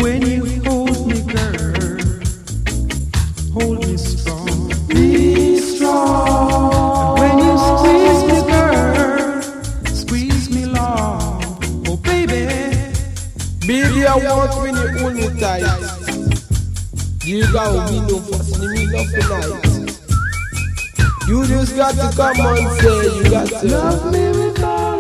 When you hold me, girl, hold me strong. Be strong. When you squeeze me, girl, squeeze me long. Oh, baby. Baby, I want when you hold me tight. You gotta be no fuss in the middle of the night. You just got to come and say you got to love me with all